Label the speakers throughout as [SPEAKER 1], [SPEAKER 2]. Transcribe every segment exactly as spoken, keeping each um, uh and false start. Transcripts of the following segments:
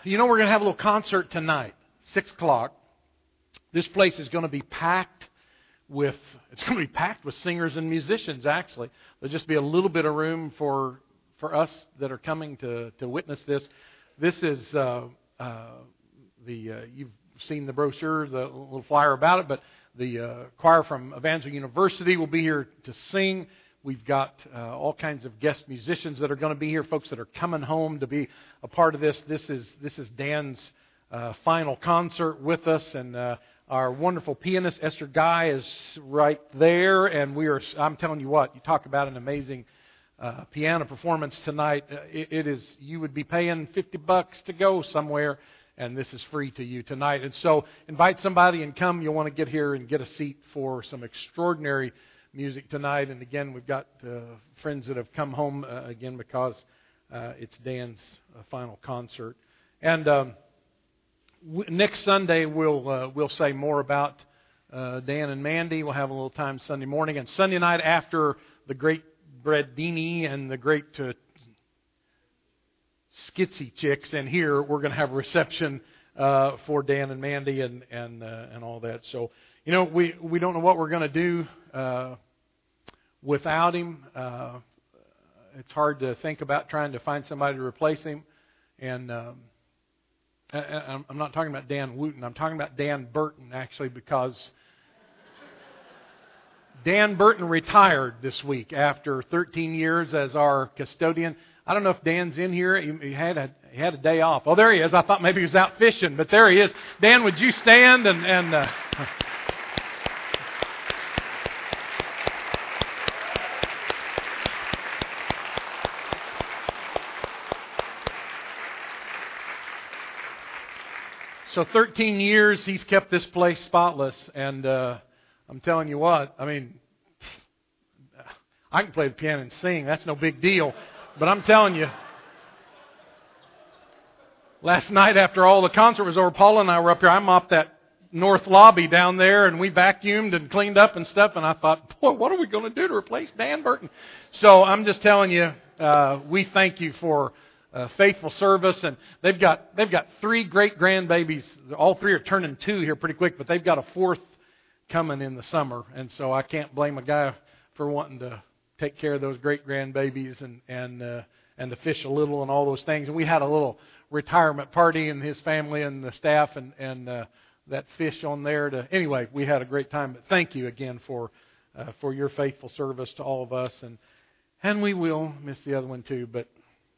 [SPEAKER 1] You know, we're going to have a little concert tonight, six o'clock. This place is going to be packed with, it's going to be packed with singers and musicians, actually. There'll just be a little bit of room for for us that are coming to, to witness this. This is, uh, uh, the uh, you've seen the brochure, the little flyer about it, but the uh, choir from Evangel University will be here to sing. We've got uh, all kinds of guest musicians that are going to be here, folks that are coming home to be a part of this. This is this is Dan's uh, final concert with us, and uh, our wonderful pianist Esther Guy is right there. And we are. I'm telling you what, you talk about an amazing uh, piano performance tonight. Uh, it, it is. You would be paying fifty bucks to go somewhere, and this is free to you tonight. And so, invite somebody and come. You'll want to get here and get a seat for some extraordinary music tonight. And again, we've got uh, friends that have come home uh, again because uh, it's Dan's uh, final concert. And um, w- next Sunday we'll uh, we'll say more about uh, Dan and Mandy. We'll have a little time Sunday morning, and Sunday night after the great Breadini and the great uh, Skitsy chicks in here, we're going to have a reception uh, for Dan and Mandy and and uh, and all that. So you know we we don't know what we're going to do Uh, without him. Uh, it's hard to think about trying to find somebody to replace him. And um, I, I'm not talking about Dan Wooten. I'm talking about Dan Burton, actually, because Dan Burton retired this week after thirteen years as our custodian. I don't know if Dan's in here. He, he had a he had a day off. Oh, there he is. I thought maybe he was out fishing, but there he is. Dan, would you stand and and uh, So thirteen years he's kept this place spotless, and uh, I'm telling you what, I mean, I can play the piano and sing, that's no big deal, but I'm telling you, last night after all the concert was over, Paula and I were up here, I mopped that north lobby down there, and we vacuumed and cleaned up and stuff, and I thought, boy, what are we going to do to replace Dan Burton? So I'm just telling you, uh, we thank you for Uh, faithful service, and they've got they've got three great grandbabies. All three are turning two here pretty quick, but they've got a fourth coming in the summer, and so I can't blame a guy for wanting to take care of those great grandbabies and and uh, and to fish a little and all those things. And we had a little retirement party, and his family and the staff and and uh, that fish on there. To anyway, we had a great time. But thank you again for uh, for your faithful service to all of us, and and we will miss the other one too, but.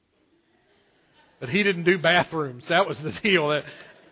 [SPEAKER 1] But he didn't do bathrooms. That was the deal. That,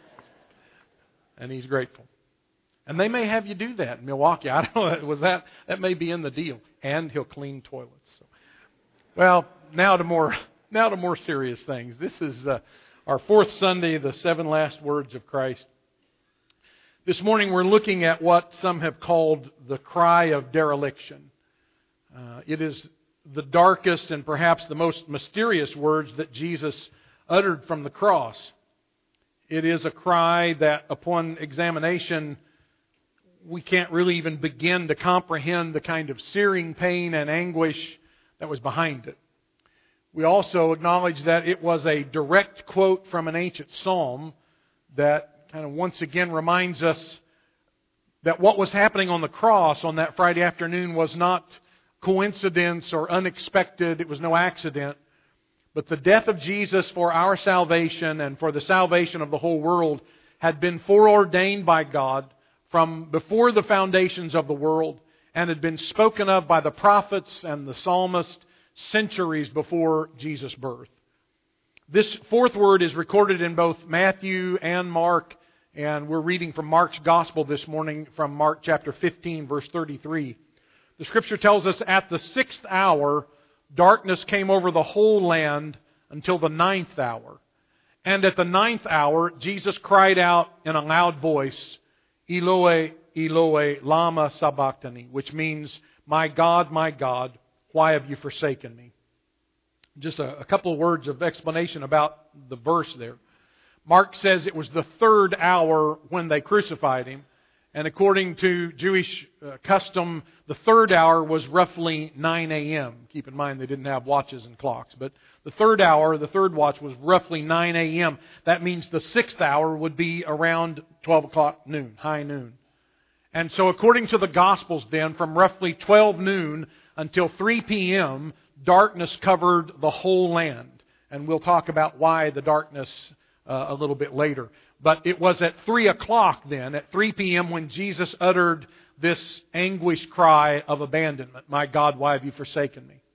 [SPEAKER 1] and he's grateful. And they may have you do that in Milwaukee. I don't know. Was that that may be in the deal. And he'll clean toilets. So. Well, now to more now to more serious things. This is uh, our fourth Sunday, the seven last words of Christ. This morning we're looking at what some have called the cry of dereliction. Uh, it is the darkest and perhaps the most mysterious words that Jesus uttered from the cross. It is a cry that upon examination we can't really even begin to comprehend the kind of searing pain and anguish that was behind it. We also acknowledge that it was a direct quote from an ancient psalm that kind of once again reminds us that what was happening on the cross on that Friday afternoon was not coincidence or unexpected. It was no accident. But the death of Jesus for our salvation and for the salvation of the whole world had been foreordained by God from before the foundations of the world and had been spoken of by the prophets and the psalmist centuries before Jesus' birth. This fourth word is recorded in both Matthew and Mark, and we're reading from Mark's Gospel this morning from Mark chapter fifteen, verse thirty-three. The Scripture tells us, at the sixth hour, darkness came over the whole land until the ninth hour. And at the ninth hour, Jesus cried out in a loud voice, Eloi, Eloi, lama sabachthani, which means, my God, my God, why have you forsaken me? Just a, a couple of words of explanation about the verse there. Mark says it was the third hour when they crucified Him. And according to Jewish uh, custom, the third hour was roughly nine a.m. Keep in mind they didn't have watches and clocks. But the third hour, the third watch, was roughly nine a.m. That means the sixth hour would be around twelve o'clock noon, high noon. And so according to the Gospels then, from roughly twelve noon until three p.m., darkness covered the whole land. And we'll talk about why the darkness uh, a little bit later. But it was at three o'clock then, at three p.m., when Jesus uttered this anguished cry of abandonment. My God, why have you forsaken me?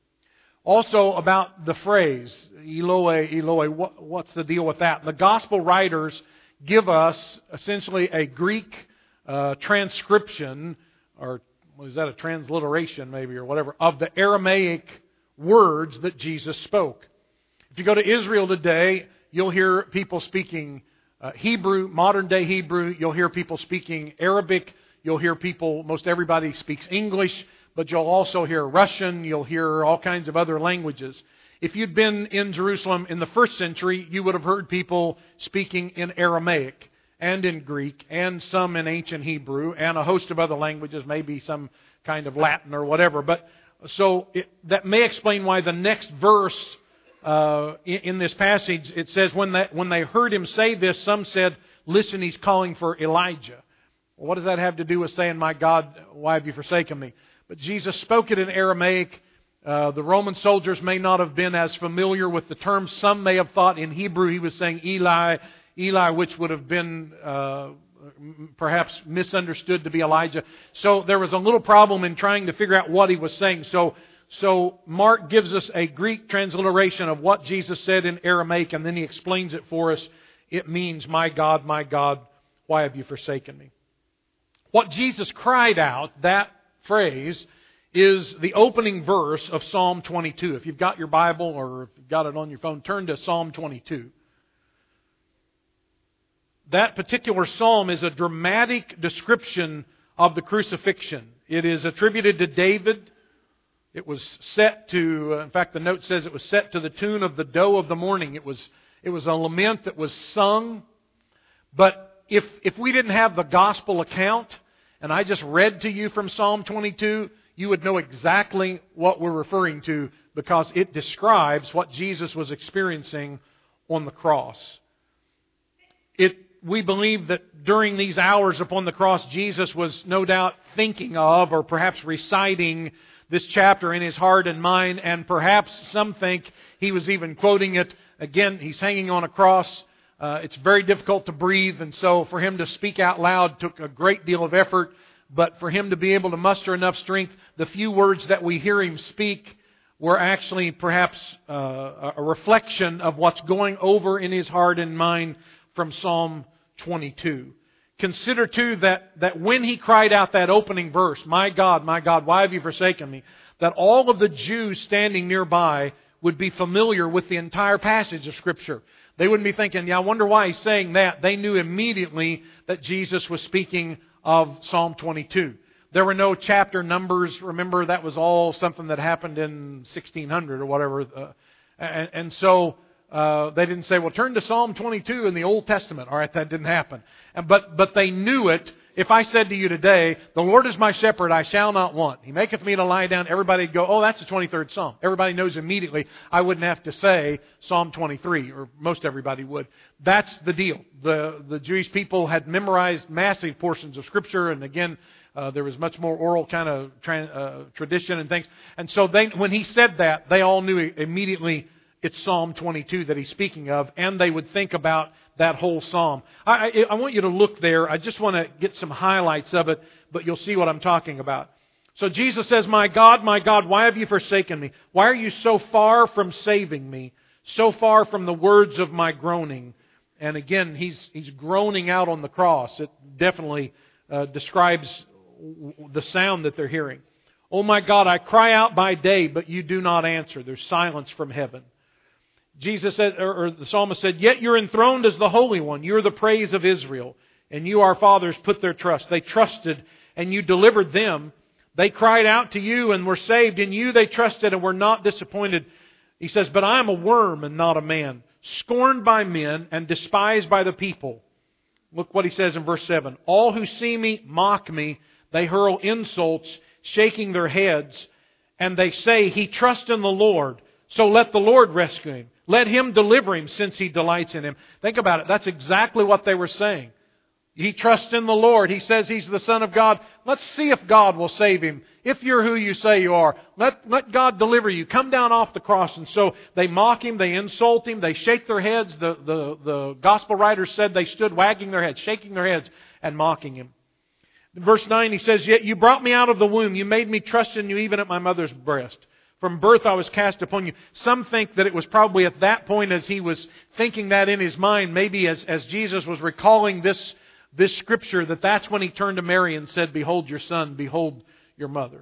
[SPEAKER 1] Also about the phrase, Eloi, Eloi, what, what's the deal with that? The Gospel writers give us essentially a Greek uh, transcription, or was that a transliteration maybe, or whatever, of the Aramaic words that Jesus spoke. If you go to Israel today, you'll hear people speaking Uh, Hebrew, modern day Hebrew. You'll hear people speaking Arabic. You'll hear people, most everybody speaks English, but you'll also hear Russian. You'll hear all kinds of other languages. If you'd been in Jerusalem in the first century, you would have heard people speaking in Aramaic and in Greek and some in ancient Hebrew and a host of other languages, maybe some kind of Latin or whatever. But so it, that may explain why the next verse Uh, in, in this passage, it says, when they, when they heard him say this, some said, listen, he's calling for Elijah. Well, what does that have to do with saying, my God, why have you forsaken me? But Jesus spoke it in Aramaic. Uh, the Roman soldiers may not have been as familiar with the term. Some may have thought in Hebrew he was saying Eli, Eli, which would have been uh, perhaps misunderstood to be Elijah. So there was a little problem in trying to figure out what he was saying. So So Mark gives us a Greek transliteration of what Jesus said in Aramaic, and then he explains it for us. It means, my God, my God, why have you forsaken me? What Jesus cried out, that phrase, is the opening verse of Psalm twenty-two. If you've got your Bible or if you've got it on your phone, turn to Psalm twenty-two. That particular psalm is a dramatic description of the crucifixion. It is attributed to David. It was set to, in fact, the note says it was set to the tune of the doe of the morning. It was, it was a lament that was sung. But if, if we didn't have the gospel account, and I just read to you from Psalm twenty-two, you would know exactly what we're referring to, because it describes what Jesus was experiencing on the cross. It, we believe that during these hours upon the cross, Jesus was no doubt thinking of, or perhaps reciting, this chapter in his heart and mind, and perhaps some think he was even quoting it. Again, he's hanging on a cross. Uh, it's very difficult to breathe, and so for him to speak out loud took a great deal of effort. But for him to be able to muster enough strength, the few words that we hear him speak were actually perhaps uh, a reflection of what's going over in his heart and mind from Psalm twenty-two. Consider, too, that, that when he cried out that opening verse, my God, my God, why have you forsaken me? That all of the Jews standing nearby would be familiar with the entire passage of Scripture. They wouldn't be thinking, yeah, I wonder why he's saying that. They knew immediately that Jesus was speaking of Psalm twenty-two. There were no chapter numbers. Remember, that was all something that happened in sixteen hundred or whatever. Uh, and, and so uh, they didn't say, well, turn to Psalm twenty-two in the Old Testament. All right, that didn't happen. And, but, but they knew it. If I said to you today, the Lord is my shepherd, I shall not want. He maketh me to lie down. Everybody would go, oh, that's the twenty-third Psalm. Everybody knows immediately. I wouldn't have to say Psalm twenty-three, or most everybody would. That's the deal. The, the Jewish people had memorized massive portions of Scripture, and again, uh, there was much more oral kind of tra- uh, tradition and things. And so they, when he said that, they all knew immediately it's Psalm twenty-two that he's speaking of, and they would think about that whole psalm. I, I, I want you to look there. I just want to get some highlights of it, but you'll see what I'm talking about. So Jesus says, my God, my God, why have you forsaken me? Why are you so far from saving me? So far from the words of my groaning? And again, he's, he's groaning out on the cross. It definitely uh, describes the sound that they're hearing. Oh my God, I cry out by day, but you do not answer. There's silence from heaven. Jesus said, or the psalmist said, yet you're enthroned as the Holy One. You're the praise of Israel. And you, our fathers, put their trust. They trusted and you delivered them. They cried out to you and were saved. In you they trusted and were not disappointed. He says, but I am a worm and not a man, scorned by men and despised by the people. Look what he says in verse seven. All who see me mock me. They hurl insults, shaking their heads. And they say, he trusts in the Lord. So let the Lord rescue him. Let Him deliver him since He delights in him. Think about it. That's exactly what they were saying. He trusts in the Lord. He says He's the Son of God. Let's see if God will save him. If you're who you say you are, let, let God deliver you. Come down off the cross. And so they mock Him, they insult Him, they shake their heads. The, the, the gospel writers said they stood wagging their heads, shaking their heads, and mocking Him. In verse nine he says, Yet you brought me out of the womb. You made me trust in you even at my mother's breast. From birth I was cast upon you. Some think that it was probably at that point as he was thinking that in his mind, maybe as, as Jesus was recalling this This scripture, that that's when He turned to Mary and said, Behold your son, behold your mother.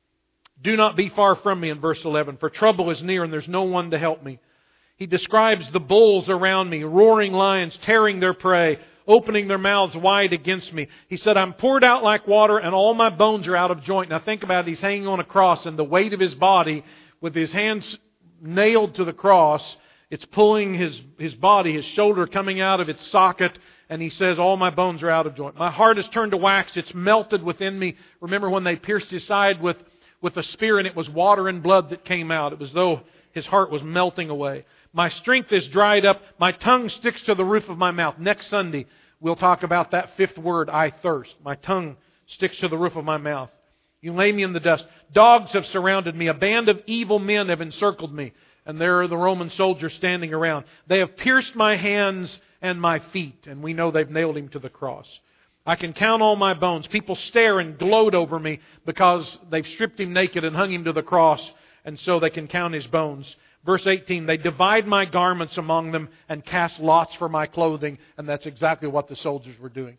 [SPEAKER 1] Do not be far from me, in verse eleven, for trouble is near and there's no one to help me. He describes the bulls around me, roaring lions, tearing their prey, opening their mouths wide against me. He said, I'm poured out like water and all my bones are out of joint. Now think about it, He's hanging on a cross and the weight of His body, with His hands nailed to the cross, it's pulling his, his body, His shoulder coming out of its socket. And He says, all my bones are out of joint. My heart is turned to wax. It's melted within me. Remember when they pierced His side with, with a spear and it was water and blood that came out. It was though His heart was melting away. My strength is dried up. My tongue sticks to the roof of my mouth. Next Sunday, we'll talk about that fifth word, I thirst. My tongue sticks to the roof of my mouth. You lay me in the dust. Dogs have surrounded me. A band of evil men have encircled me. And there are the Roman soldiers standing around. They have pierced my hands and my feet. And we know they've nailed Him to the cross. I can count all my bones. People stare and gloat over me because they've stripped Him naked and hung Him to the cross. And so they can count His bones. Verse eighteen, they divide my garments among them and cast lots for my clothing. And that's exactly what the soldiers were doing.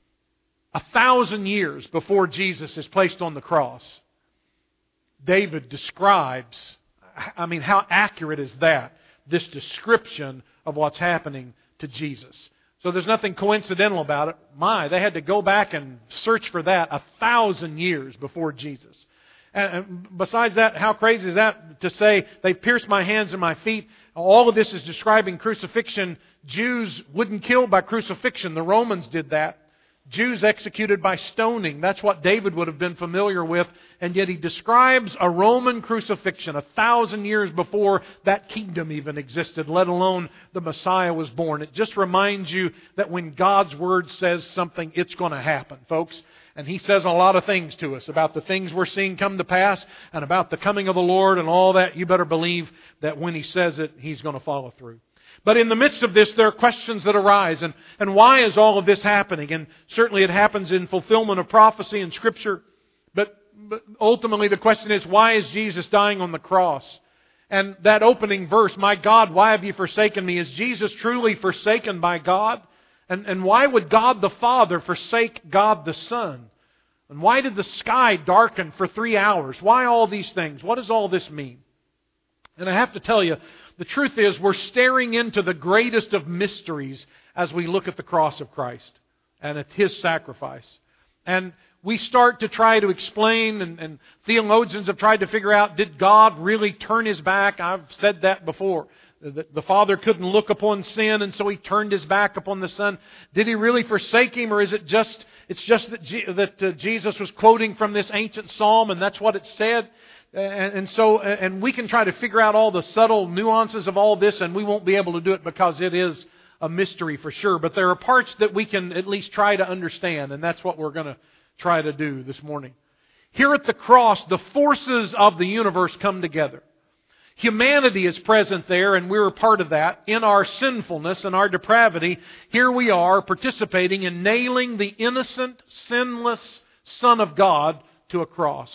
[SPEAKER 1] A thousand years before Jesus is placed on the cross, David describes, I mean, how accurate is that? This description of what's happening to Jesus. So there's nothing coincidental about it. My, they had to go back and search for that a thousand years before Jesus. And besides that, how crazy is that to say they've pierced my hands and my feet? All of this is describing crucifixion. Jews wouldn't kill by crucifixion. The Romans did that. Jews executed by stoning. That's what David would have been familiar with. And yet he describes a Roman crucifixion a thousand years before that kingdom even existed, let alone the Messiah was born. It just reminds you that when God's Word says something, it's going to happen, folks. And He says a lot of things to us about the things we're seeing come to pass and about the coming of the Lord and all that. You better believe that when He says it, He's going to follow through. But in the midst of this, there are questions that arise. And, and why is all of this happening? And certainly it happens in fulfillment of prophecy in Scripture. But, but ultimately the question is, why is Jesus dying on the cross? And that opening verse, my God, why have you forsaken me? Is Jesus truly forsaken by God? And, and why would God the Father forsake God the Son? And why did the sky darken for three hours? Why all these things? What does all this mean? And I have to tell you, the truth is we're staring into the greatest of mysteries as we look at the cross of Christ and at His sacrifice. And we start to try to explain, and, and theologians have tried to figure out, did God really turn His back? I've said that before. The, the Father couldn't look upon sin, and so He turned His back upon the Son. Did He really forsake Him, or is it just it's just that, G, that uh, Jesus was quoting from this ancient psalm, and that's what it said? And, and so, and we can try to figure out all the subtle nuances of all this, and we won't be able to do it because it is a mystery for sure. But there are parts that we can at least try to understand, and that's what we're going to try to do this morning. Here at the cross, the forces of the universe come together. Humanity is present there, and we're a part of that. In our sinfulness and our depravity, here we are participating in nailing the innocent, sinless Son of God to a cross.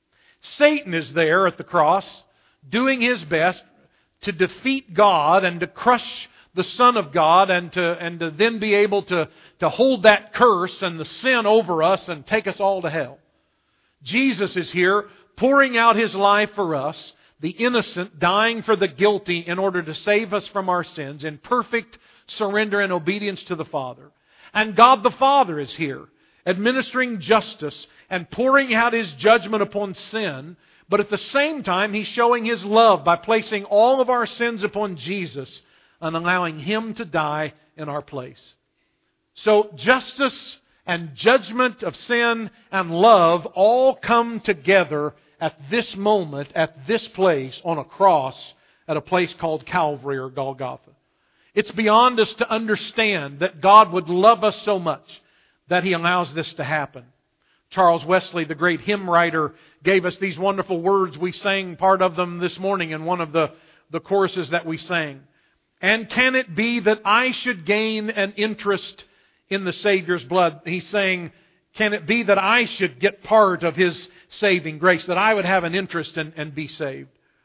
[SPEAKER 1] Satan is there at the cross, doing his best to defeat God and to crush the Son of God and to, and to then be able to, to hold that curse and the sin over us and take us all to hell. Jesus is here pouring out His life for us, the innocent dying for the guilty in order to save us from our sins in perfect surrender and obedience to the Father. And God the Father is here, administering justice and pouring out His judgment upon sin. But at the same time, He's showing His love by placing all of our sins upon Jesus and allowing Him to die in our place. So justice and judgment of sin and love all come together at this moment, at this place, on a cross, at a place called Calvary or Golgotha. It's beyond us to understand that God would love us so much that He allows this to happen. Charles Wesley, the great hymn writer, gave us these wonderful words. We sang part of them this morning in one of the, the choruses that we sang. And can it be that I should gain an interest in the Savior's blood? He's saying, can it be that I should get part of His saving grace, that I would have an interest in, and be saved?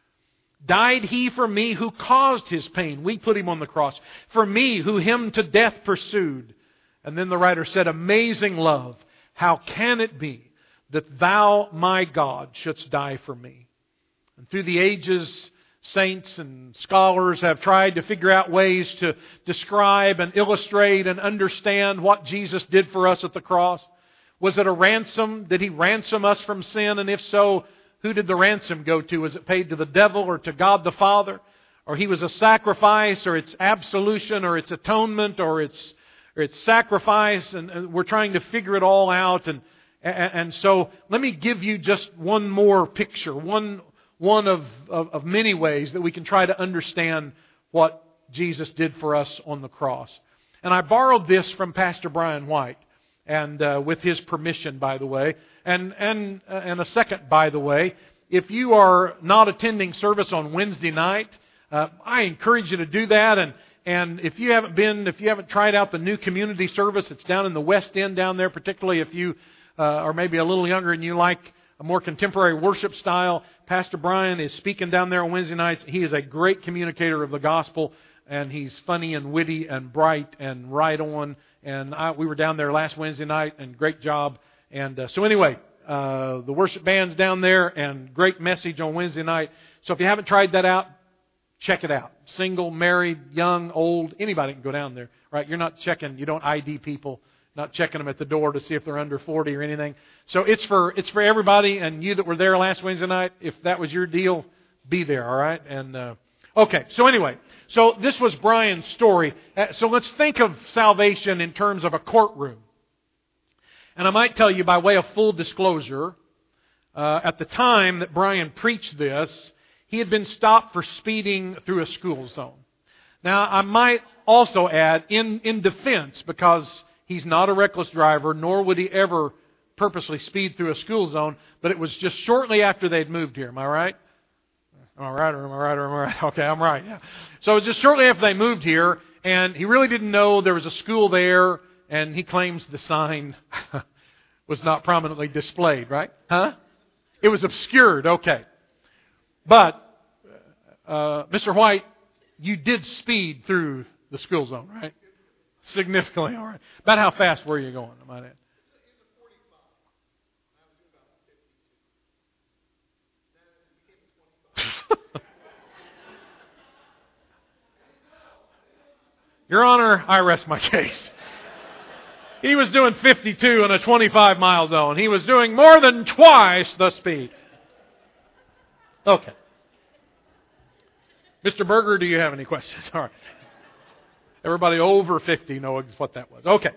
[SPEAKER 1] Died He for me who caused His pain. We put Him on the cross. For me who Him to death pursued. And then the writer said, amazing love, how can it be that Thou, my God, shouldst die for me? And through the ages, saints and scholars have tried to figure out ways to describe and illustrate and understand what Jesus did for us at the cross. Was it a ransom? Did He ransom us from sin? And if so, who did the ransom go to? Was it paid to the devil or to God the Father? Or He was a sacrifice, or it's absolution, or it's atonement, or it's or it's sacrifice, and we're trying to figure it all out. And and so let me give you just one more picture, one one of, of, of many ways that we can try to understand what Jesus did for us on the cross. And I borrowed this from Pastor Brian White, and uh, with his permission, by the way. And and uh, and a second, by the way, if you are not attending service on Wednesday night, uh, I encourage you to do that. And and if you haven't been, if you haven't tried out the new community service, it's down in the West End down there. Particularly if you uh, are maybe a little younger and you like a more contemporary worship style, Pastor Brian is speaking down there on Wednesday nights. He is a great communicator of the gospel, and he's funny and witty and bright and right on. And I, we were down there last Wednesday night, and great job. And uh, so anyway, uh, the worship band's down there, and great message on Wednesday night. So if you haven't tried that out, check it out. Single, married, young, old, anybody can go down there. Right? You're not checking, you don't I D people, not checking them at the door to see if they're under forty or anything. So it's for it's for everybody, and you that were there last Wednesday night, if that was your deal, be there, all right? And uh, okay, so anyway, so this was Brian's story. Uh, so let's think of salvation in terms of a courtroom. And I might tell you, by way of full disclosure, uh, at the time that Brian preached this, he had been stopped for speeding through a school zone. Now, I might also add, in, in defense, because he's not a reckless driver, nor would he ever purposely speed through a school zone, but it was just shortly after they'd moved here. Am I right? Am I right or am I right or am I right? Okay, I'm right. Yeah. So it was just shortly after they moved here, and he really didn't know there was a school there, and he claims the sign was not prominently displayed, right? Huh? It was obscured, okay. But, uh, Mister White, you did speed through the school zone, right? Significantly, all right. About how fast were you going, I might add? Your Honor, I rest my case. He was doing fifty-two in a twenty-five mile zone. He was doing more than twice the speed. Okay. Mister Berger, do you have any questions? All right. Everybody over fifty knows what that was. Okay.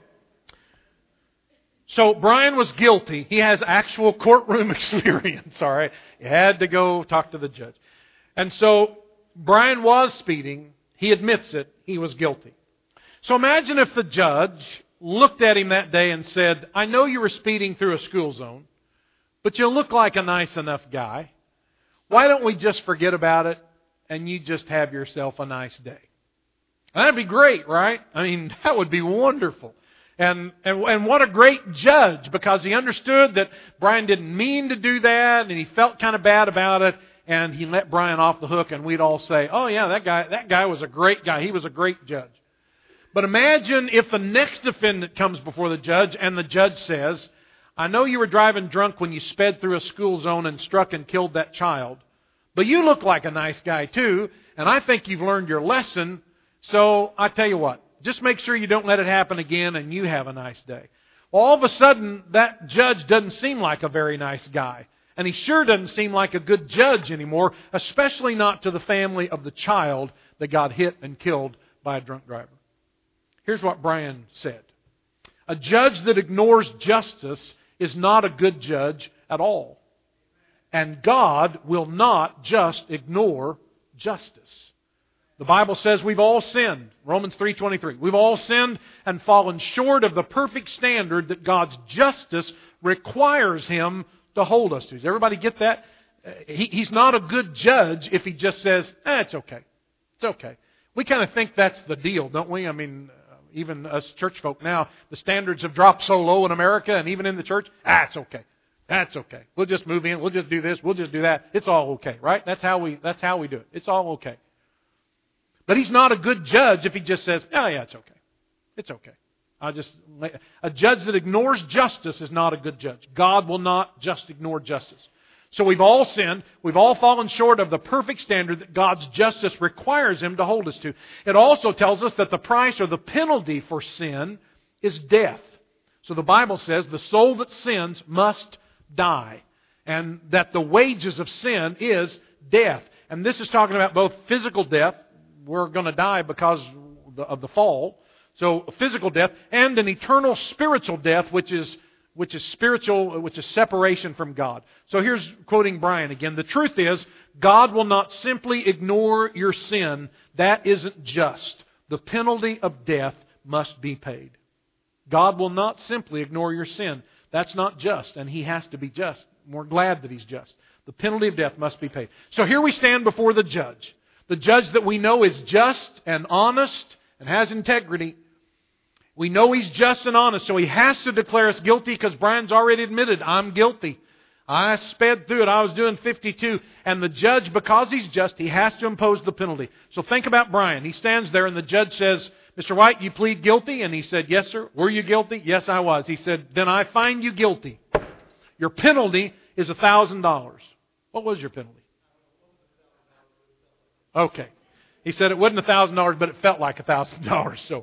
[SPEAKER 1] So Brian was guilty. He has actual courtroom experience, all right? He had to go talk to the judge. And so Brian was speeding. He admits it. He was guilty. So imagine if the judge looked at him that day and said, I know you were speeding through a school zone, but you look like a nice enough guy. Why don't we just forget about it and you just have yourself a nice day? That'd be great, right? I mean, that would be wonderful. And, and and what a great judge, because he understood that Brian didn't mean to do that, and he felt kind of bad about it, and he let Brian off the hook, and we'd all say, oh yeah, that guy that guy was a great guy. He was a great judge. But imagine if the next defendant comes before the judge, and the judge says, I know you were driving drunk when you sped through a school zone and struck and killed that child, but you look like a nice guy too, and I think you've learned your lesson, so I tell you what, just make sure you don't let it happen again and you have a nice day. Well, all of a sudden, that judge doesn't seem like a very nice guy. And he sure doesn't seem like a good judge anymore, especially not to the family of the child that got hit and killed by a drunk driver. Here's what Brian said. A judge that ignores justice is not a good judge at all. And God will not just ignore justice. The Bible says we've all sinned. Romans three twenty-three. We've all sinned and fallen short of the perfect standard that God's justice requires Him to hold us to. Does everybody get that? He, he's not a good judge if He just says, eh, it's okay. It's okay. We kind of think that's the deal, don't we? I mean, even us church folk now, the standards have dropped so low in America and even in the church, ah, it's okay. That's okay. We'll just move in. We'll just do this. We'll just do that. It's all okay, right? That's how we, that's how we do it. It's all okay. But He's not a good judge if He just says, oh yeah, it's okay. It's okay. I just, a judge that ignores justice is not a good judge. God will not just ignore justice. So we've all sinned. We've all fallen short of the perfect standard that God's justice requires Him to hold us to. It also tells us that the price or the penalty for sin is death. So the Bible says the soul that sins must die. And that the wages of sin is death. And this is talking about both physical death. We're going to die because of the fall. So physical death and an eternal spiritual death, which is which is spiritual, which is separation from God. So here's quoting Brian again. The truth is, God will not simply ignore your sin. That isn't just. The penalty of death must be paid. God will not simply ignore your sin. That's not just, and He has to be just. We're glad that He's just. The penalty of death must be paid. So here we stand before the judge. The judge that we know is just and honest and has integrity. We know He's just and honest, so He has to declare us guilty because Brian's already admitted, I'm guilty. I sped through it. I was doing fifty-two. And the judge, because He's just, He has to impose the penalty. So think about Brian. He stands there and the judge says, Mister White, you plead guilty? And he said, yes, sir. Were you guilty? Yes, I was. He said, then I find you guilty. Your penalty is one thousand dollars. What was your penalty? Okay. He said it wasn't one thousand dollars, but it felt like one thousand dollars. So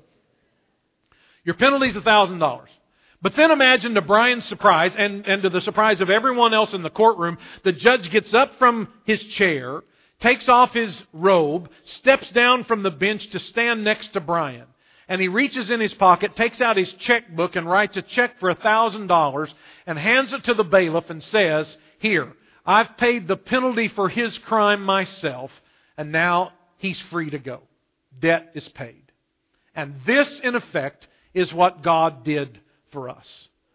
[SPEAKER 1] your penalty is one thousand dollars. But then imagine to Brian's surprise and, and to the surprise of everyone else in the courtroom, the judge gets up from his chair, takes off his robe, steps down from the bench to stand next to Brian. And he reaches in his pocket, takes out his checkbook and writes a check for one thousand dollars and hands it to the bailiff and says, here, I've paid the penalty for his crime myself and now he's free to go. Debt is paid. And this, in effect, is what God did for us.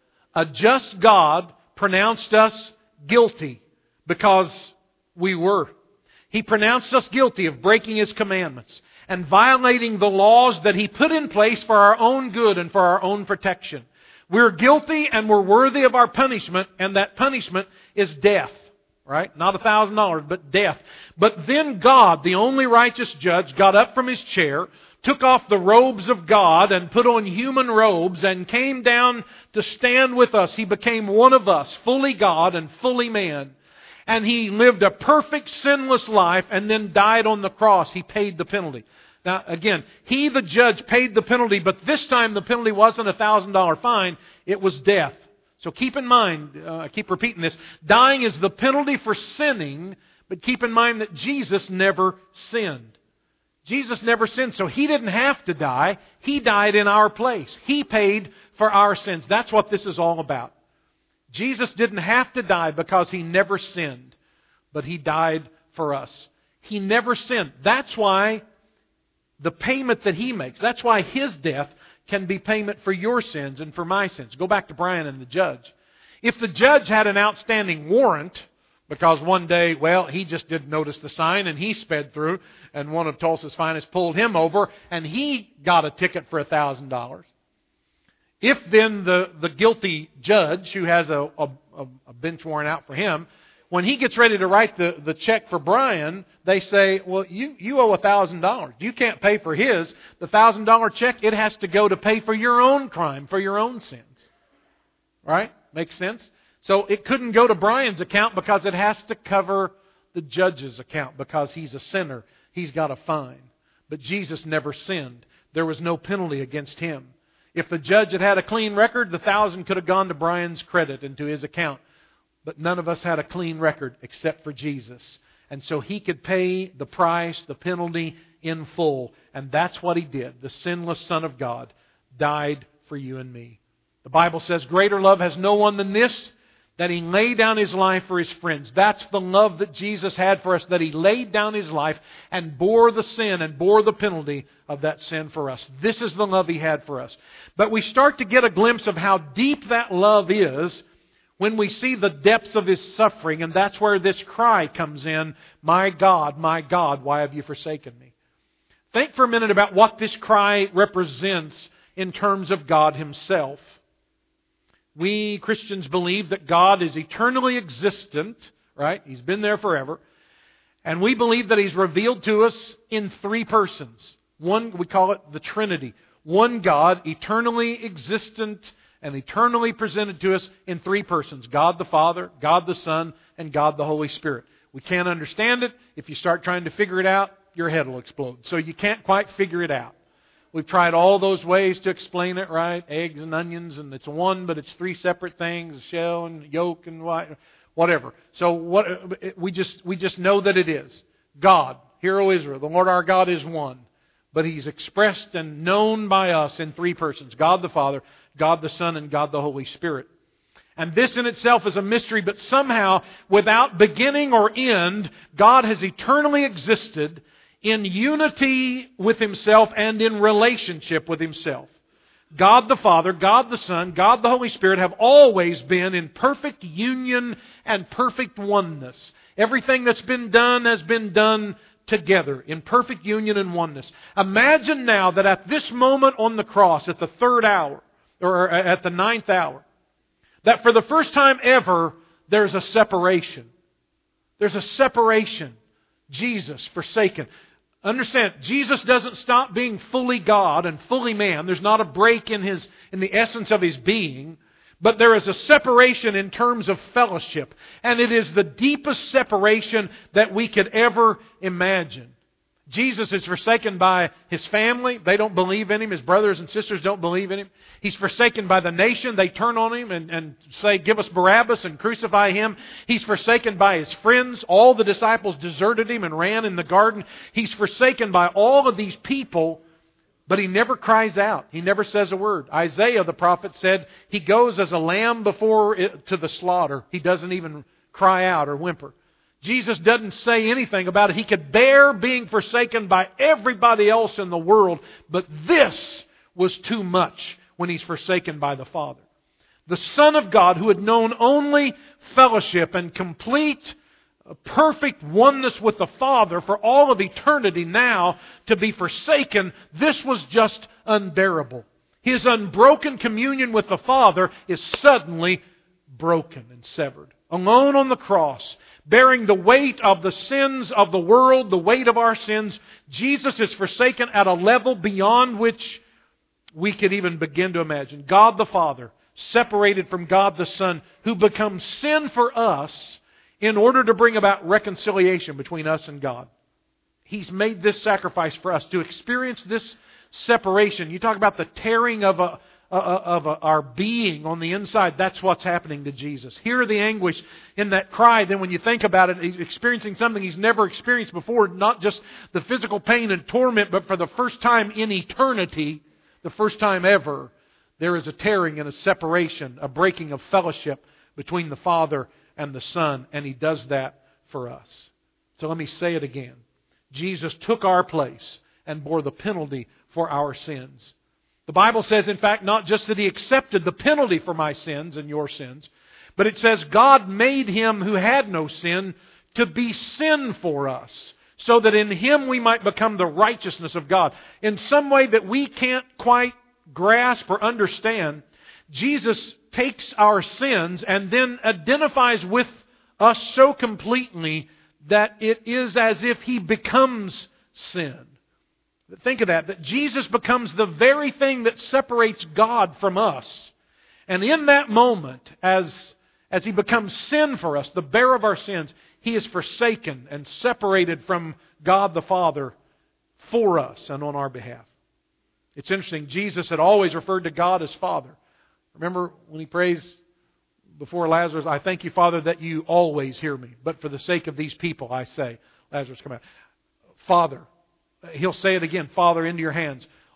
[SPEAKER 1] A just God pronounced us guilty because we were. He pronounced us guilty of breaking His commandments and violating the laws that He put in place for our own good and for our own protection. We're guilty and we're worthy of our punishment, and that punishment is death. Right? Not one thousand dollars, but death. But then God, the only righteous judge, got up from His chair, took off the robes of God and put on human robes and came down to stand with us. He became one of us, fully God and fully man. And He lived a perfect, sinless life and then died on the cross. He paid the penalty. Now, again, He, the judge, paid the penalty, but this time the penalty wasn't a one thousand dollars fine. It was death. So keep in mind, uh, I keep repeating this, dying is the penalty for sinning, but keep in mind that Jesus never sinned. Jesus never sinned, so He didn't have to die. He died in our place. He paid for our sins. That's what this is all about. Jesus didn't have to die because He never sinned, but He died for us. He never sinned. That's why the payment that He makes, that's why His death can be payment for your sins and for my sins. Go back to Brian and the judge. If the judge had an outstanding warrant, because one day, well, he just didn't notice the sign and he sped through and one of Tulsa's finest pulled him over and he got a ticket for one thousand dollars. If then the, the guilty judge who has a, a, a bench warrant out for him, when he gets ready to write the, the check for Brian, they say, well, you, you owe one thousand dollars. You can't pay for his. The one thousand dollars check, it has to go to pay for your own crime, for your own sins. Right? Makes sense? So it couldn't go to Brian's account because it has to cover the judge's account because he's a sinner. He's got a fine. But Jesus never sinned. There was no penalty against Him. If the judge had had a clean record, the thousand could have gone to Brian's credit and to his account. But none of us had a clean record except for Jesus. And so He could pay the price, the penalty in full. And that's what He did. The sinless Son of God died for you and me. The Bible says, greater love has no one than this, that He laid down His life for His friends. That's the love that Jesus had for us, that He laid down His life and bore the sin and bore the penalty of that sin for us. This is the love He had for us. But we start to get a glimpse of how deep that love is when we see the depths of His suffering, and that's where this cry comes in, my God, my God, why have you forsaken me? Think for a minute about what this cry represents in terms of God Himself. We Christians believe that God is eternally existent, right? He's been there forever. And we believe that He's revealed to us in three persons. One, we call it the Trinity. One God, eternally existent and eternally presented to us in three persons. God the Father, God the Son, and God the Holy Spirit. We can't understand it. If you start trying to figure it out, your head will explode. So you can't quite figure it out. We've tried all those ways to explain it, right? Eggs and onions, and it's one, but it's three separate things: shell and yolk and whatever. So what we just we just know that it is God. Hear, O Israel, the Lord our God is one, but He's expressed and known by us in three persons: God the Father, God the Son, and God the Holy Spirit. And this in itself is a mystery, but somehow, without beginning or end, God has eternally existed in unity with Himself and in relationship with Himself. God the Father, God the Son, God the Holy Spirit have always been in perfect union and perfect oneness. Everything that's been done has been done together in perfect union and oneness. Imagine now that at this moment on the cross, at the third hour, or at the ninth hour, that for the first time ever, there's a separation. There's a separation. Jesus forsaken. Understand, Jesus doesn't stop being fully God and fully man. There's not a break in His in the essence of His being. But there is a separation in terms of fellowship. And it is the deepest separation that we could ever imagine. Jesus is forsaken by His family. They don't believe in Him. His brothers and sisters don't believe in Him. He's forsaken by the nation. They turn on Him and, and say, give us Barabbas and crucify Him. He's forsaken by His friends. All the disciples deserted Him and ran in the garden. He's forsaken by all of these people, but He never cries out. He never says a word. Isaiah the prophet said, He goes as a lamb before it, to the slaughter. He doesn't even cry out or whimper. Jesus doesn't say anything about it. He could bear being forsaken by everybody else in the world, but this was too much when He's forsaken by the Father. The Son of God, who had known only fellowship and complete, perfect oneness with the Father for all of eternity, now to be forsaken, this was just unbearable. His unbroken communion with the Father is suddenly broken and severed. Alone on the cross, bearing the weight of the sins of the world, the weight of our sins, Jesus is forsaken at a level beyond which we could even begin to imagine. God the Father, separated from God the Son, who becomes sin for us in order to bring about reconciliation between us and God. He's made this sacrifice for us to experience this separation. You talk about the tearing of a of our being on the inside. That's what's happening to Jesus. Hear the anguish in that cry. Then when you think about it, He's experiencing something He's never experienced before. Not just the physical pain and torment, but for the first time in eternity, the first time ever, there is a tearing and a separation, a breaking of fellowship between the Father and the Son. And He does that for us. So let me say it again. Jesus took our place and bore the penalty for our sins. The Bible says, in fact, not just that He accepted the penalty for my sins and your sins, but it says God made Him who had no sin to be sin for us, so that in Him we might become the righteousness of God. In some way that we can't quite grasp or understand, Jesus takes our sins and then identifies with us so completely that it is as if He becomes sin. Think of that, that Jesus becomes the very thing that separates God from us. And in that moment, as, as He becomes sin for us, the bearer of our sins, He is forsaken and separated from God the Father for us and on our behalf. It's interesting, Jesus had always referred to God as Father. Remember when He prays before Lazarus, I thank You, Father, that You always hear me. But for the sake of these people, I say, Lazarus, come out. Father. He'll say it again, Father, into Your hands.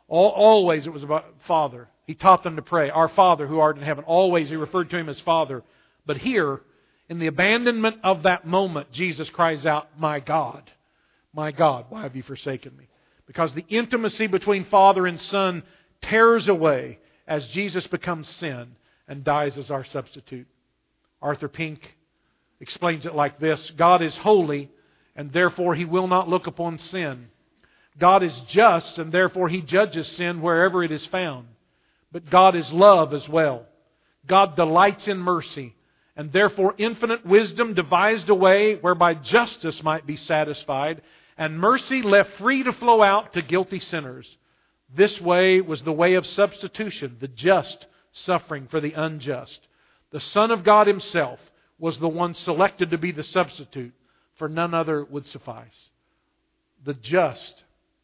[SPEAKER 1] All, always it was about Father. He taught them to pray, Our Father who art in heaven. Always He referred to Him as Father. But here, in the abandonment of that moment, Jesus cries out, My God, my God, why have you forsaken me? Because the intimacy between Father and Son tears away as Jesus becomes sin and dies as our substitute. Arthur Pink explains it like this: God is holy, and therefore He will not look upon sin. God is just, and therefore He judges sin wherever it is found. But God is love as well. God delights in mercy, and therefore infinite wisdom devised a way whereby justice might be satisfied, and mercy left free to flow out to guilty sinners. This way was the way of substitution, the just suffering for the unjust. The Son of God Himself was the one selected to be the substitute, for none other would suffice. The just,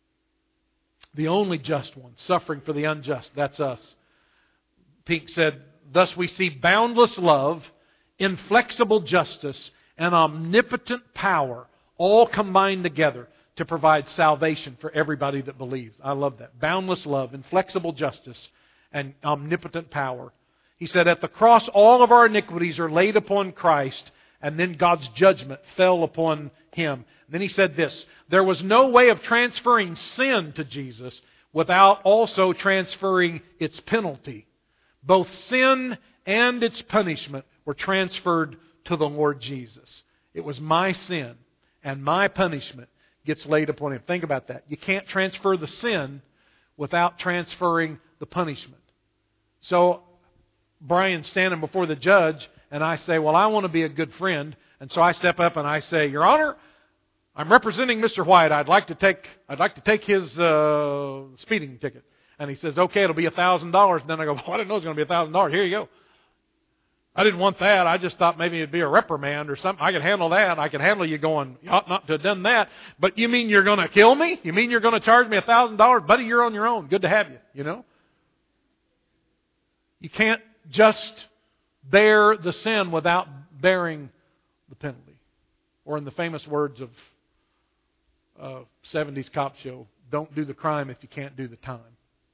[SPEAKER 1] the only just one, suffering for the unjust, that's us. Pink said, thus we see boundless love, inflexible justice, and omnipotent power all combined together to provide salvation for everybody that believes. I love that. Boundless love, inflexible justice, and omnipotent power. He said, at the cross all of our iniquities are laid upon Christ, and then God's judgment fell upon Him. Then he said this: there was no way of transferring sin to Jesus without also transferring its penalty. Both sin and its punishment were transferred to the Lord Jesus. It was my sin and my punishment gets laid upon Him. Think about that. You can't transfer the sin without transferring the punishment. So Brian's standing before the judge, and I say, well, I want to be a good friend. And so I step up and I say, Your Honor, I'm representing Mister White. I'd like to take I'd like to take his uh, speeding ticket. And he says, okay, it'll be one thousand dollars. And then I go, well, I didn't know it was going to be one thousand dollars. Here you go. I didn't want that. I just thought maybe it'd be a reprimand or something. I could handle that. I could handle you going, you ought not to have done that. But you mean you're going to kill me? You mean you're going to charge me one thousand dollars? Buddy, you're on your own. Good to have you, you know. You can't just bear the sin without bearing the penalty. Or in the famous words of uh, seventies cop show, don't do the crime if you can't do the time.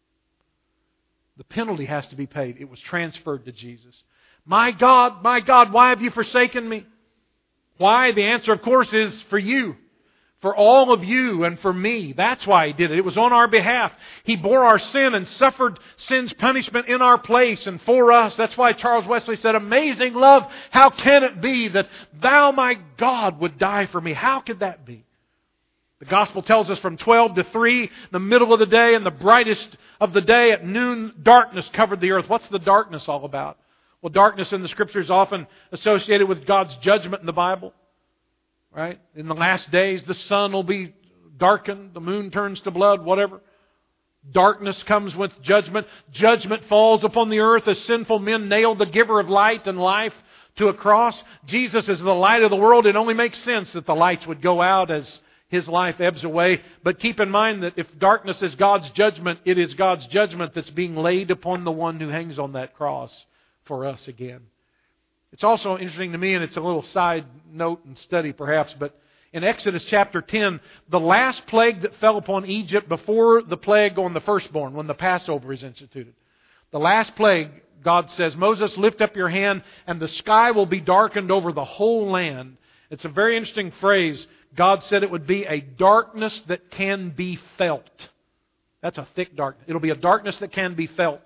[SPEAKER 1] The penalty has to be paid. It was transferred to Jesus. My God, my God, why have you forsaken me? Why? The answer, of course, is for you. For all of you and for me. That's why He did it. It was on our behalf. He bore our sin and suffered sin's punishment in our place and for us. That's why Charles Wesley said, amazing love, how can it be that Thou, my God, would die for me? How could that be? The Gospel tells us from twelve to three, the middle of the day and the brightest of the day at noon, darkness covered the earth. What's the darkness all about? Well, darkness in the Scripture is often associated with God's judgment in the Bible. Right? In the last days, the sun will be darkened, the moon turns to blood, whatever. Darkness comes with judgment. Judgment falls upon the earth as sinful men nail the giver of light and life to a cross. Jesus is the light of the world. It only makes sense that the lights would go out as His life ebbs away. But keep in mind that if darkness is God's judgment, it is God's judgment that's being laid upon the one who hangs on that cross for us again. It's also interesting to me, and it's a little side note and study perhaps, but in Exodus chapter ten, the last plague that fell upon Egypt before the plague on the firstborn, when the Passover is instituted. The last plague, God says, Moses, lift up your hand and the sky will be darkened over the whole land. It's a very interesting phrase. God said it would be a darkness that can be felt. That's a thick darkness. It'll be a darkness that can be felt.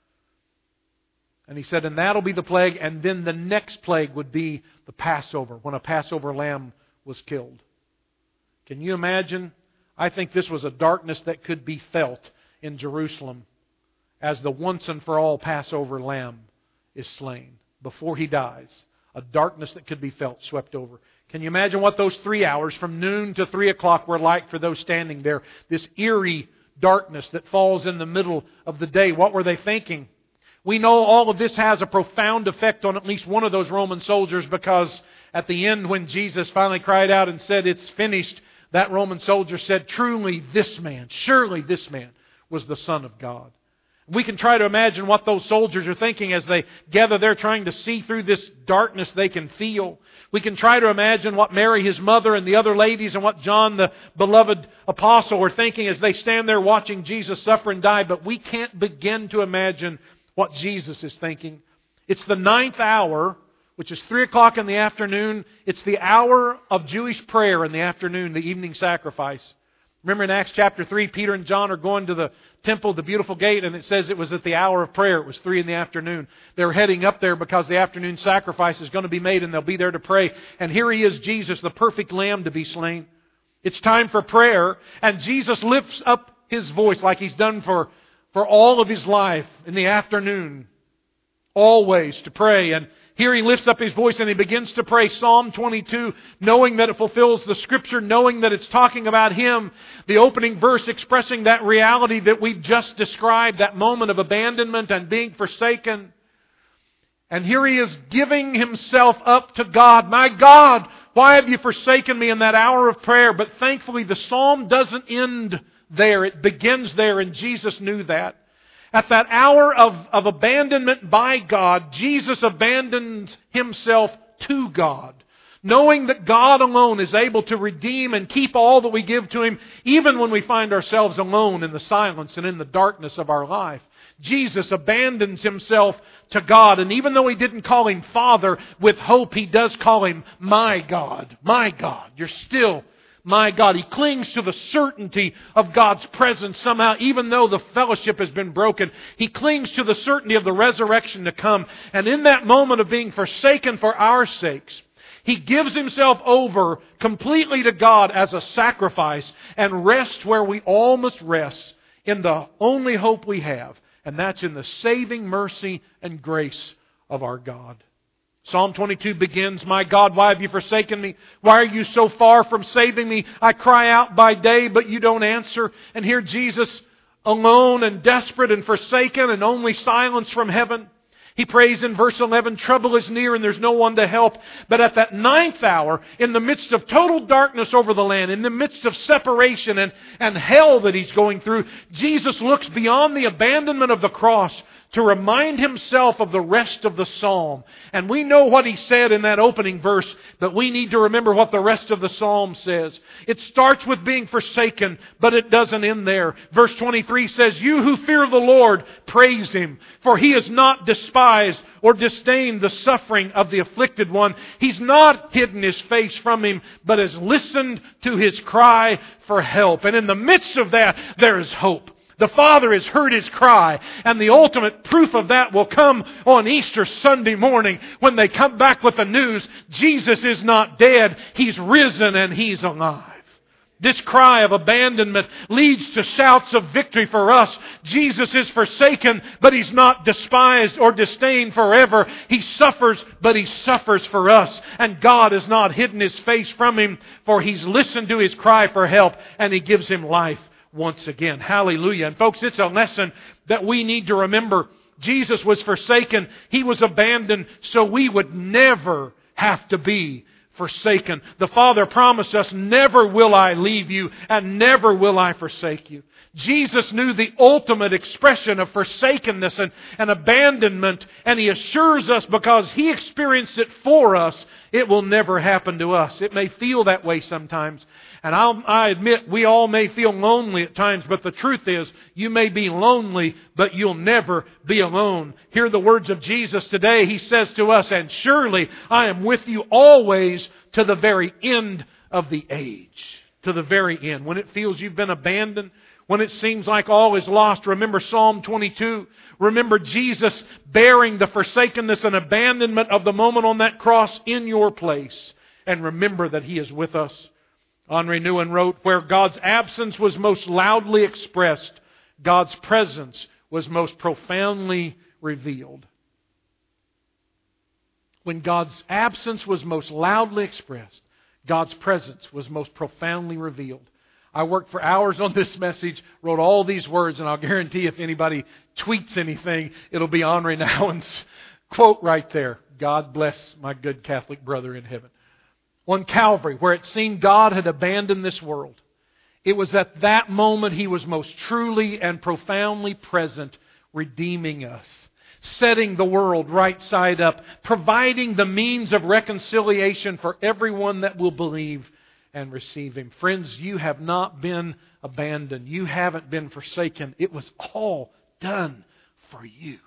[SPEAKER 1] And He said, and that'll be the plague. And then the next plague would be the Passover, when a Passover lamb was killed. Can you imagine? I think this was a darkness that could be felt in Jerusalem as the once and for all Passover lamb is slain before He dies. A darkness that could be felt, swept over. Can you imagine what those three hours from noon to three o'clock were like for those standing there? This eerie darkness that falls in the middle of the day. What were they thinking? We know all of this has a profound effect on at least one of those Roman soldiers, because at the end when Jesus finally cried out and said, it's finished, that Roman soldier said, truly this man, surely this man was the Son of God. We can try to imagine what those soldiers are thinking as they gather there trying to see through this darkness they can feel. We can try to imagine what Mary, his mother, and the other ladies, and what John, the beloved apostle, are thinking as they stand there watching Jesus suffer and die. But we can't begin to imagine what Jesus is thinking. It's the ninth hour, which is three o'clock in the afternoon. It's the hour of Jewish prayer in the afternoon, the evening sacrifice. Remember in Acts chapter three, Peter and John are going to the temple, the beautiful gate, and it says it was at the hour of prayer. It was three in the afternoon. They're heading up there because the afternoon sacrifice is going to be made and they'll be there to pray. And here He is, Jesus, the perfect Lamb to be slain. It's time for prayer, and Jesus lifts up His voice like He's done for, for all of His life in the afternoon, always to pray. And here He lifts up His voice and He begins to pray Psalm twenty-two, knowing that it fulfills the Scripture, knowing that it's talking about Him. The opening verse expressing that reality that we've just described, that moment of abandonment and being forsaken. And here He is giving Himself up to God. My God, why have You forsaken me, in that hour of prayer? But thankfully the Psalm doesn't end there. It begins there, and Jesus knew that. At that hour of, of abandonment by God, Jesus abandons Himself to God, knowing that God alone is able to redeem and keep all that we give to Him, even when we find ourselves alone in the silence and in the darkness of our life. Jesus abandons Himself to God, and even though He didn't call Him Father, with hope He does call Him my God, my God. You're still my God. He clings to the certainty of God's presence somehow, even though the fellowship has been broken. He clings to the certainty of the resurrection to come. And in that moment of being forsaken for our sakes, He gives Himself over completely to God as a sacrifice and rests where we all must rest, in the only hope we have, and that's in the saving mercy and grace of our God. Psalm twenty-two begins, my God, why have You forsaken me? Why are You so far from saving me? I cry out by day, but You don't answer. And here Jesus, alone and desperate and forsaken, and only silence from heaven. He prays in verse eleven, trouble is near and there's no one to help. But at that ninth hour, in the midst of total darkness over the land, in the midst of separation and, and hell that He's going through, Jesus looks beyond the abandonment of the cross to remind Himself of the rest of the psalm. And we know what He said in that opening verse, but we need to remember what the rest of the psalm says. It starts with being forsaken, but it doesn't end there. Verse twenty-three says, you who fear the Lord, praise Him, for He has not despised or disdained the suffering of the afflicted one. He's not hidden His face from him, but has listened to his cry for help. And in the midst of that, there is hope. The Father has heard his cry, and the ultimate proof of that will come on Easter Sunday morning when they come back with the news, Jesus is not dead, He's risen and He's alive. This cry of abandonment leads to shouts of victory for us. Jesus is forsaken, but He's not despised or disdained forever. He suffers, but He suffers for us. And God has not hidden His face from him, for He's listened to his cry for help, and He gives him life once again. Hallelujah. And folks, it's a lesson that we need to remember. Jesus was forsaken. He was abandoned, so we would never have to be forsaken. The Father promised us, never will I leave you and never will I forsake you. Jesus knew the ultimate expression of forsakenness and, and abandonment, and He assures us because He experienced it for us, it will never happen to us. It may feel that way sometimes. And I'll, I admit, we all may feel lonely at times, but the truth is, you may be lonely, but you'll never be alone. Hear the words of Jesus today. He says to us, and surely I am with you always to the very end of the age. To the very end. When it feels you've been abandoned, when it seems like all is lost, remember Psalm twenty-two. Remember Jesus bearing the forsakenness and abandonment of the moment on that cross in your place. And remember that He is with us. Henri Nouwen wrote, where God's absence was most loudly expressed, God's presence was most profoundly revealed. When God's absence was most loudly expressed, God's presence was most profoundly revealed. I worked for hours on this message, wrote all these words, and I'll guarantee if anybody tweets anything, it'll be Henri Nouwen's quote right there. God bless my good Catholic brother in heaven. On Calvary, where it seemed God had abandoned this world, it was at that moment He was most truly and profoundly present redeeming us, setting the world right side up, providing the means of reconciliation for everyone that will believe and receive Him. Friends, you have not been abandoned. You haven't been forsaken. It was all done for you.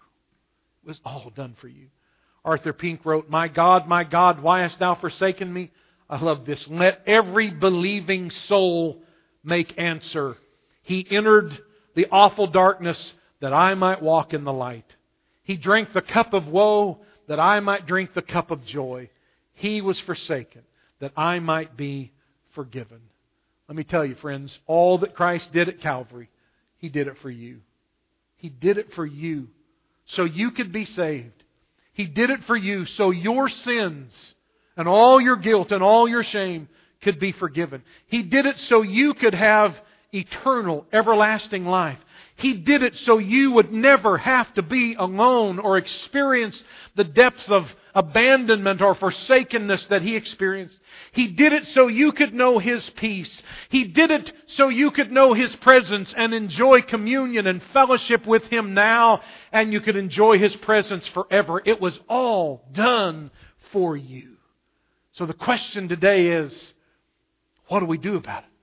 [SPEAKER 1] It was all done for you. Arthur Pink wrote, "My God, my God, why hast Thou forsaken me?" I love this. "Let every believing soul make answer. He entered the awful darkness that I might walk in the light. He drank the cup of woe that I might drink the cup of joy. He was forsaken that I might be forgiven." Let me tell you, friends, all that Christ did at Calvary, He did it for you. He did it for you so you could be saved. He did it for you so your sins and all your guilt and all your shame could be forgiven. He did it so you could have eternal, everlasting life. He did it so you would never have to be alone or experience the depths of abandonment or forsakenness that He experienced. He did it so you could know His peace. He did it so you could know His presence and enjoy communion and fellowship with Him now, and you could enjoy His presence forever. It was all done for you. So the question today is, what do we do about it?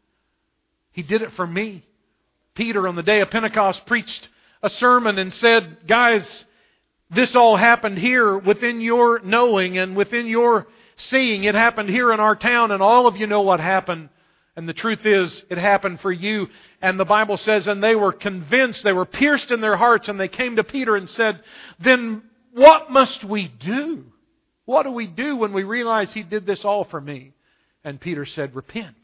[SPEAKER 1] He did it for me. Peter on the day of Pentecost preached a sermon and said, guys, this all happened here within your knowing and within your seeing. It happened here in our town, and all of you know what happened. And the truth is, it happened for you. And the Bible says, and they were convinced, they were pierced in their hearts, and they came to Peter and said, then what must we do? What do we do when we realize He did this all for me? And Peter said, repent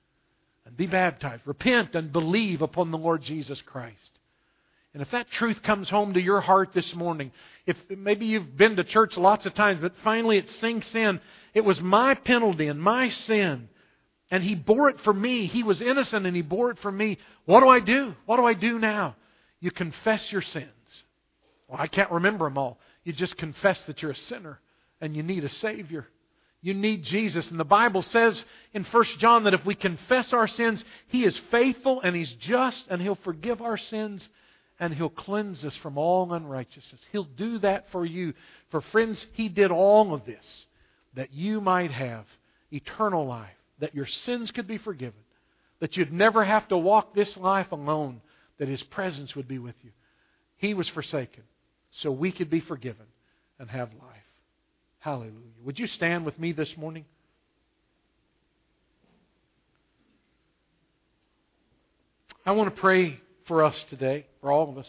[SPEAKER 1] and be baptized. Repent and believe upon the Lord Jesus Christ. And if that truth comes home to your heart this morning, if maybe you've been to church lots of times, but finally it sinks in, it was my penalty and my sin, and He bore it for me. He was innocent and He bore it for me. What do I do? What do I do now? You confess your sins. Well, I can't remember them all. You just confess that you're a sinner and you need a Savior. You need Jesus. And the Bible says in First John that if we confess our sins, He is faithful and He's just, and He'll forgive our sins and He'll cleanse us from all unrighteousness. He'll do that for you. For friends, He did all of this that you might have eternal life, that your sins could be forgiven, that you'd never have to walk this life alone, that His presence would be with you. He was forsaken so we could be forgiven and have life. Hallelujah. Would you stand with me this morning? I want to pray for us today, for all of us.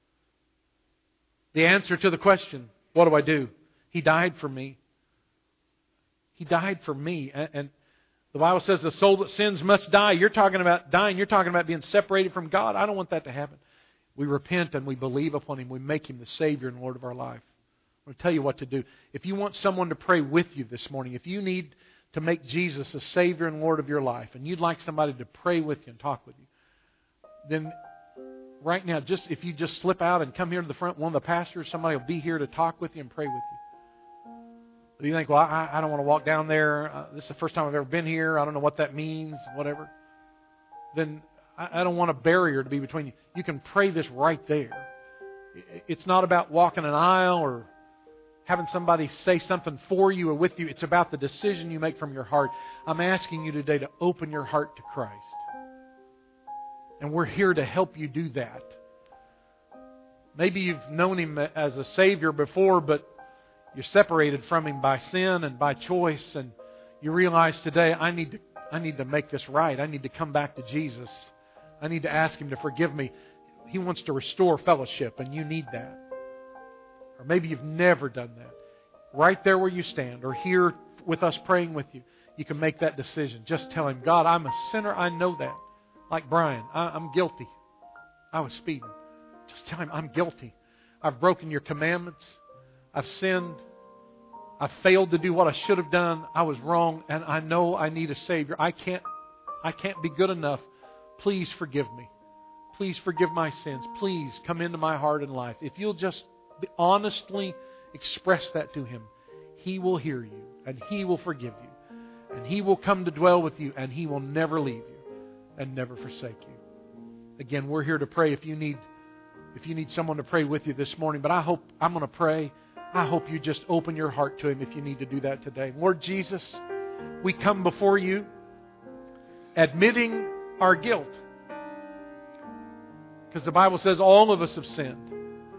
[SPEAKER 1] The answer to the question, what do I do? He died for me. He died for me. And the Bible says the soul that sins must die. You're talking about dying. You're talking about being separated from God. I don't want that to happen. We repent and we believe upon Him. We make Him the Savior and Lord of our life. I'm going to tell you what to do. If you want someone to pray with you this morning, if you need to make Jesus the Savior and Lord of your life, and you'd like somebody to pray with you and talk with you, then right now, just if you just slip out and come here to the front, one of the pastors, somebody will be here to talk with you and pray with you. If you think, well, I, I don't want to walk down there. Uh, this is the first time I've ever been here. I don't know what that means, whatever. Then I, I don't want a barrier to be between you. You can pray this right there. It's not about walking an aisle or having somebody say something for you or with you. It's about the decision you make from your heart. I'm asking you today to open your heart to Christ. And we're here to help you do that. Maybe you've known Him as a Savior before, but you're separated from Him by sin and by choice, and you realize today, I need to, I need to make this right. I need to come back to Jesus. I need to ask Him to forgive me. He wants to restore fellowship, and you need that. Or maybe you've never done that. Right there where you stand, or here with us praying with you, you can make that decision. Just tell Him, God, I'm a sinner. I know that. Like Brian, I'm guilty. I was speeding. Just tell Him, I'm guilty. I've broken Your commandments. I've sinned. I've failed to do what I should have done. I was wrong, and I know I need a Savior. I can't, I can't be good enough. Please forgive me. Please forgive my sins. Please come into my heart and life. If you'll just honestly express that to Him, He will hear you and He will forgive you. And He will come to dwell with you, and He will never leave you and never forsake you. Again, we're here to pray. If you need if you need someone to pray with you this morning. But I hope, I'm going to pray. I hope you just open your heart to Him if you need to do that today. Lord Jesus, we come before You admitting our guilt. Because the Bible says all of us have sinned.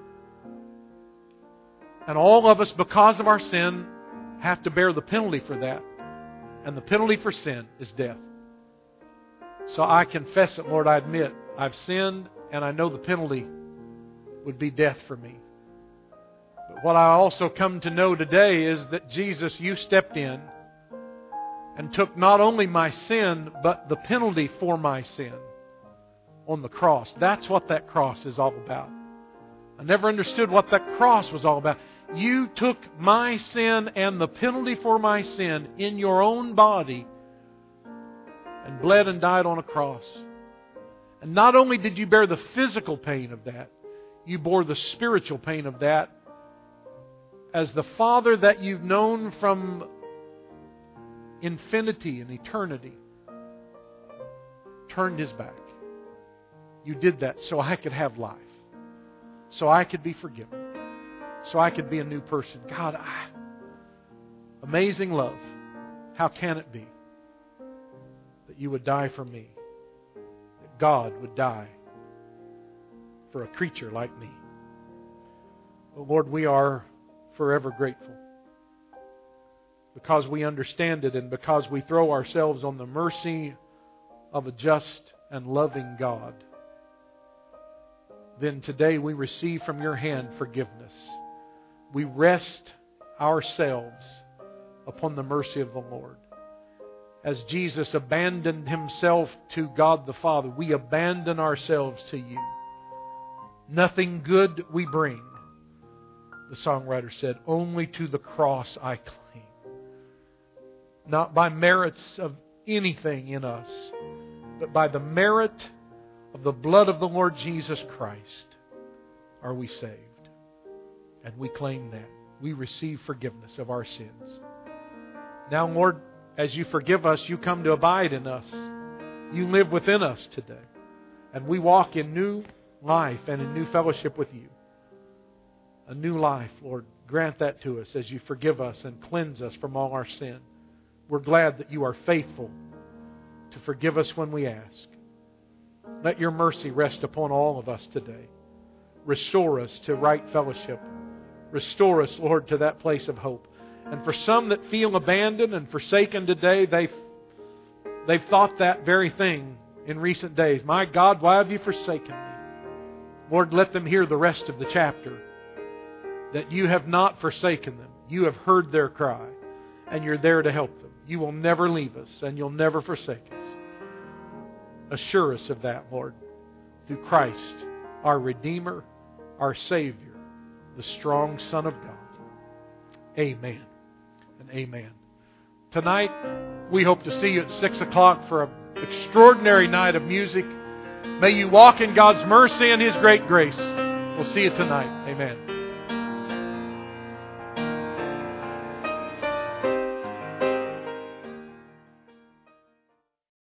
[SPEAKER 1] And all of us, because of our sin, have to bear the penalty for that. And the penalty for sin is death. So I confess it, Lord. I admit I've sinned, and I know the penalty would be death for me. But what I also come to know today is that Jesus, You stepped in and took not only my sin, but the penalty for my sin on the cross. That's what that cross is all about. I never understood what that cross was all about. You took my sin and the penalty for my sin in Your own body and bled and died on a cross. And not only did You bear the physical pain of that, You bore the spiritual pain of that. As the Father that You've known from infinity and eternity turned His back. You did that so I could have life. So I could be forgiven. So I could be a new person. God, I, amazing love. How can it be that You would die for me? That God would die for a creature like me? Oh Lord, we are forever grateful. Because we understand it and because we throw ourselves on the mercy of a just and loving God. Then today we receive from Your hand forgiveness. We rest ourselves upon the mercy of the Lord. As Jesus abandoned Himself to God the Father, we abandon ourselves to You. Nothing good we bring, the songwriter said, only to the cross I cling. Not by merits of anything in us, but by the merit of the blood of the Lord Jesus Christ are we saved. And we claim that. We receive forgiveness of our sins. Now, Lord, as You forgive us, You come to abide in us. You live within us today. And we walk in new life and in new fellowship with You. A new life, Lord. Grant that to us as You forgive us and cleanse us from all our sin. We're glad that You are faithful to forgive us when we ask. Let Your mercy rest upon all of us today. Restore us to right fellowship. Restore us, Lord, to that place of hope. And for some that feel abandoned and forsaken today, they've, they've thought that very thing in recent days. My God, why have You forsaken me? Lord, let them hear the rest of the chapter. That You have not forsaken them. You have heard their cry. And You're there to help them. You will never leave us and You'll never forsake us. Assure us of that, Lord, through Christ, our Redeemer, our Savior, the strong Son of God. Amen and amen. Tonight, we hope to see you at six o'clock for an extraordinary night of music. May you walk in God's mercy and His great grace. We'll see you tonight. Amen.